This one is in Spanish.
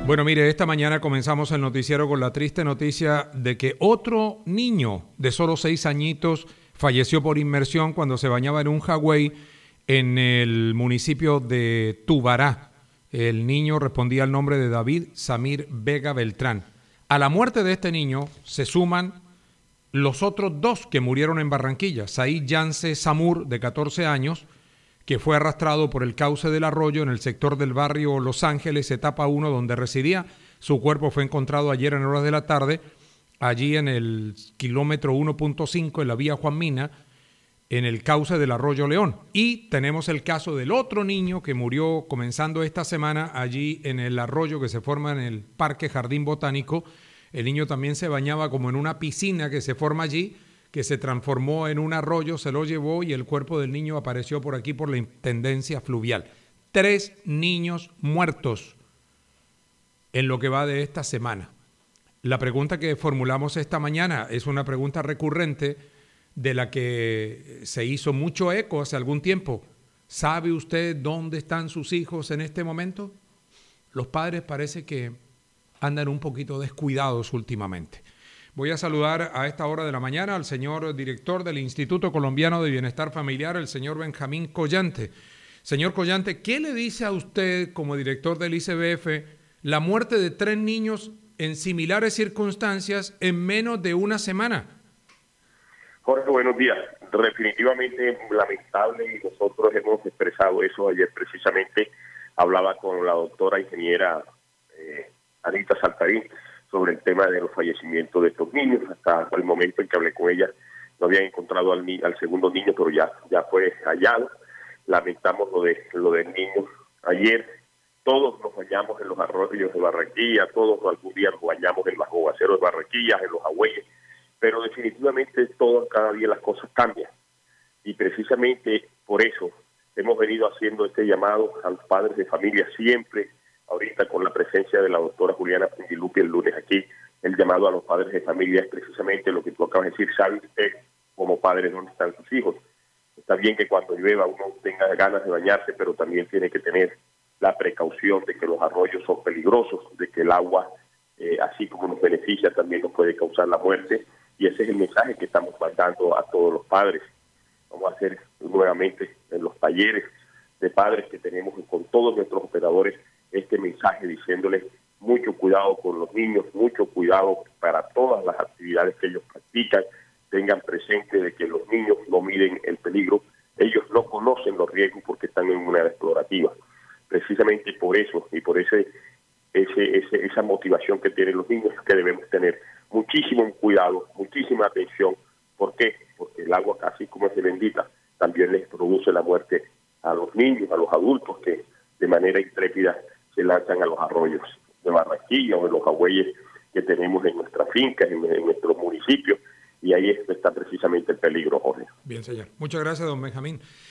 Bueno, mire, esta mañana comenzamos el noticiero con la triste noticia de que otro niño de solo 6 añitos falleció por inmersión cuando se bañaba en un jagüey en el municipio de Tubará. El niño respondía al nombre de David Samir Vega Beltrán. A la muerte de este niño se suman los otros 2 que murieron en Barranquilla. Said Yance Samur, de 14 años, que fue arrastrado por el cauce del arroyo en el sector del barrio Los Ángeles, etapa 1, donde residía. Su cuerpo fue encontrado ayer en horas de la tarde, allí en el kilómetro 1.5 en la vía Juan Mina, en el cauce del arroyo León. Y tenemos el caso del otro niño que murió comenzando esta semana allí en el arroyo que se forma en el Parque Jardín Botánico. El niño también se bañaba como en una piscina que se forma allí, que se transformó en un arroyo, se lo llevó y el cuerpo del niño apareció por aquí por la intendencia fluvial. 3 niños muertos en lo que va de esta semana. La pregunta que formulamos esta mañana es una pregunta recurrente de la que se hizo mucho eco hace algún tiempo. ¿Sabe usted dónde están sus hijos en este momento? Los padres parece que andan un poquito descuidados últimamente. Voy a saludar a esta hora de la mañana al señor director del Instituto Colombiano de Bienestar Familiar, el señor Benjamín Collante. Señor Collante, ¿qué le dice a usted como director del ICBF la muerte de 3 niños en similares circunstancias en menos de una semana? Jorge, buenos días. Definitivamente lamentable y nosotros hemos expresado eso. Ayer precisamente hablaba con la doctora ingeniera Anita Saltarín sobre el tema de los fallecimientos de estos niños. Hasta el momento en que hablé con ella no habían encontrado al segundo niño, pero ya fue hallado. Lamentamos lo del niño. Ayer todos nos bañamos en los arroyos de Barranquilla, todos algún día nos bañamos en los aguaceros de Barranquilla, en los agüeyes, pero definitivamente cada día las cosas cambian. Y precisamente por eso hemos venido haciendo este llamado a los padres de familia siempre. Ahorita con la presencia de la doctora Juliana Pungilupi el lunes aquí, el llamado a los padres de familia es precisamente lo que tú acabas de decir. ¿Sabe usted como padre dónde están sus hijos? Está bien que cuando llueva uno tenga ganas de bañarse, pero también tiene que tener la precaución de que los arroyos son peligrosos, de que el agua, así como nos beneficia, también nos puede causar la muerte. Y ese es el mensaje que estamos mandando a todos los padres. Vamos a hacer nuevamente en los talleres de padres que tenemos con todos nuestros operadores este mensaje diciéndoles mucho cuidado con los niños, mucho cuidado para todas las actividades que ellos practican. Tengan presente de que los niños no miden el peligro, ellos no conocen los riesgos porque están en una edad explorativa. Precisamente por eso y por esa motivación que tienen los niños es que debemos tener muchísimo cuidado, muchísima atención. ¿Por qué? Porque el agua, casi como es de bendita, también les produce la muerte a los niños, a los adultos que de manera intrépida se lanzan a los arroyos de Barranquilla o en los agüeyes que tenemos en nuestras fincas, en nuestros municipios, y ahí está precisamente el peligro, Jorge. Bien, señor. Muchas gracias, don Benjamín.